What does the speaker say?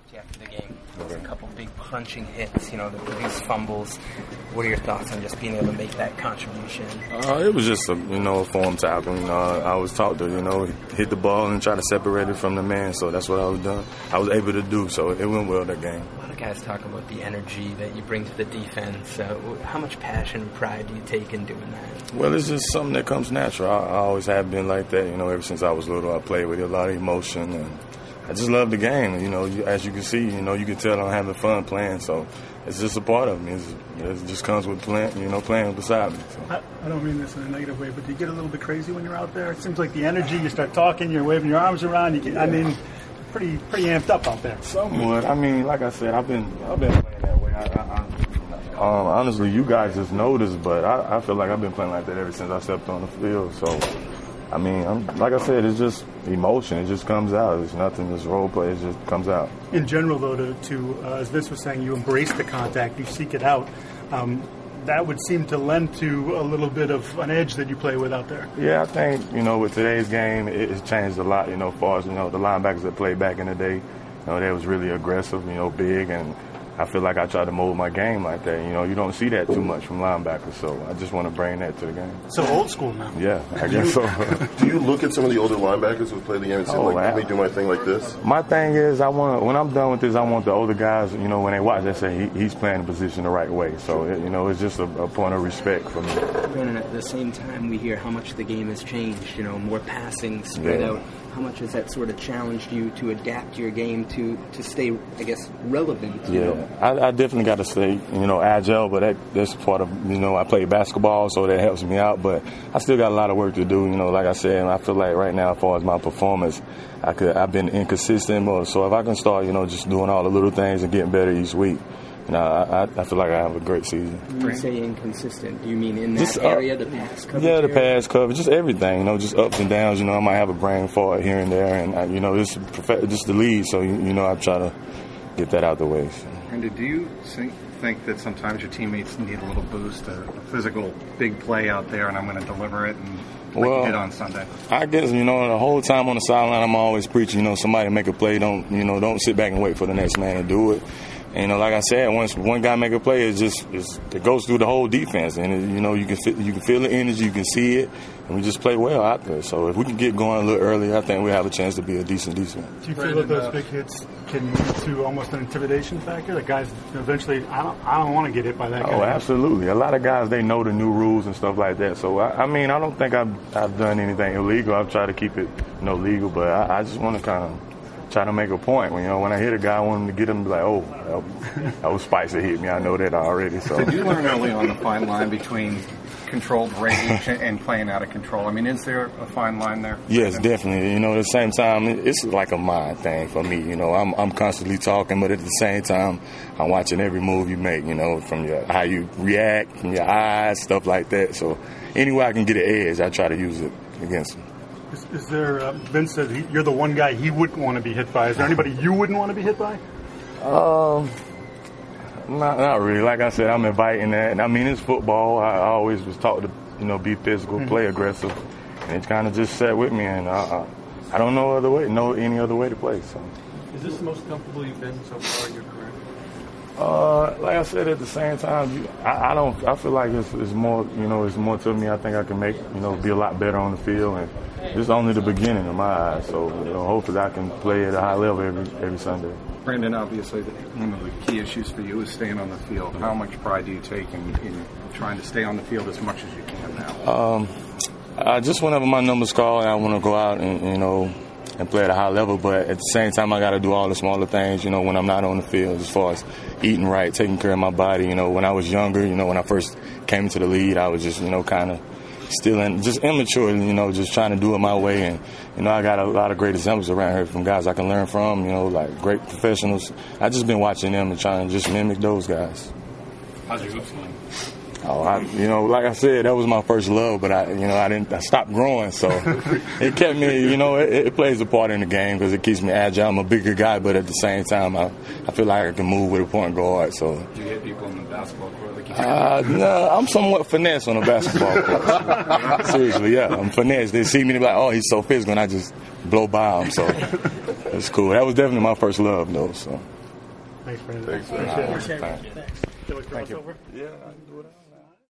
to you after the game. There's a couple big crunching hits, that produce fumbles. What are your thoughts on just being able to make that contribution? It was just a form tackle. I was taught to, hit the ball and try to separate it from the man. So that's what I was doing. I was able to do. So it went well that game. A lot of guys talk about the energy that you bring to the defense. How much passion and pride do you take in doing that? Well, it's just something that comes natural. I always have been like that. Ever since I was little, I played with a lot of emotion and I just love the game. As you can see, you can tell I'm having fun playing. So it's just a part of me. It just comes with playing beside me. So. I don't mean this in a negative way, but do you get a little bit crazy when you're out there? It seems like the energy, you start talking, you're waving your arms around. Pretty amped up out there. Somewhat. Like I said, I've been playing that way. Honestly, you guys just noticed, but I feel like I've been playing like that ever since I stepped on the field. So. Like I said, it's just emotion. It just comes out. It's nothing. It's role play. It just comes out. In general, though, as Vince was saying, you embrace the contact. You seek it out. That would seem to lend to a little bit of an edge that you play with out there. Yeah, I think, with today's game, it's changed a lot, as far as, the linebackers that played back in the day, they was really aggressive, big, and I feel like I try to mold my game like that. You don't see that too much from linebackers, so I just want to bring that to the game. So old school now. Yeah, I guess so. Do you look at some of the older linebackers who play the game and say, let me do my thing like this? My thing is, when I'm done with this, I want the older guys, when they watch, they say he's playing the position the right way. So, it's just a point of respect for me. And at the same time, we hear how much the game has changed, more passing, spread out. How much has that sort of challenged you to adapt your game to stay, I guess, relevant? I definitely got to stay, agile, but that's part of, I play basketball, so that helps me out. But I still got a lot of work to do, like I said, and I feel like right now, as far as my performance, I've been inconsistent. So if I can start, just doing all the little things and getting better each week, I feel like I have a great season. When you say inconsistent, do you mean in that area, the pass coverage? Yeah, the pass coverage, just everything, just ups and downs. I might have a brain fart here and there, and, just the lead, so, I try to get that out the way. So. And do you think that sometimes your teammates need a little boost, a physical big play out there, and I'm going to deliver it, and you did on Sunday? I guess, the whole time on the sideline, I'm always preaching, somebody make a play, don't sit back and wait for the next man to do it. And, like I said, once one guy make a play, it goes through the whole defense. And, you can feel the energy, you can see it, and we just play well out there. So if we can get going a little early, I think we have a chance to be a decent defense. Do you feel that those big hits can lead to almost an intimidation factor? That guys eventually, I don't want to get hit by that guy. Oh, absolutely. A lot of guys, they know the new rules and stuff like that. So, I don't think I've done anything illegal. I've tried to keep it, legal, but I just want to kind of try to make a point. When I hit a guy, I want him to get him and be like, oh, that was Spicer hit me. I know that already. So. Did you learn early on the fine line between controlled rage and playing out of control? Is there a fine line there? Yes, definitely. At the same time, it's like a mind thing for me. I'm constantly talking, but at the same time, I'm watching every move you make, from how you react, from your eyes, stuff like that. So any way I can get an edge, I try to use it against him. Is there, Vince said you're the one guy he wouldn't want to be hit by. Is there anybody you wouldn't want to be hit by? Not really. Like I said, I'm inviting that. It's football. I always was taught to, be physical, play aggressive. And it's kind of just sat with me. And I don't know any other way to play. So. Is this the most comfortable you've been so far in your career? Like I said, at the same time, I feel like it's more, it's more to me. I think I can make, be a lot better on the field, and this is only the beginning in my eyes. So, hopefully I can play at a high level every Sunday. Brandon, obviously, one of the key issues for you is staying on the field. How much pride do you take in trying to stay on the field as much as you can now? I just whenever my number's called, I want to go out and play at a high level, but at the same time, I got to do all the smaller things, when I'm not on the field, as far as eating right, taking care of my body. When I was younger, when I first came into the league, I was just, kind of still just immature, just trying to do it my way. And, I got a lot of great examples around here from guys I can learn from, like great professionals. I just been watching them and trying to just mimic those guys. How's your hoops going? Oh, like I said, that was my first love, but I stopped growing, so it kept me, it plays a part in the game because it keeps me agile. I'm a bigger guy, but at the same time, I feel like I can move with a point guard. So. Do you hit people in the basketball court? No, I'm somewhat finesse on the basketball court. Seriously, yeah, I'm finesse. They see me, they're like, oh, he's so physical, and I just blow by him. So it's cool. That was definitely my first love, though. So. Thanks, Brandon. Thanks, man. Appreciate it. Thank you. Thanks. Shall we cross over? Yeah, I can do it.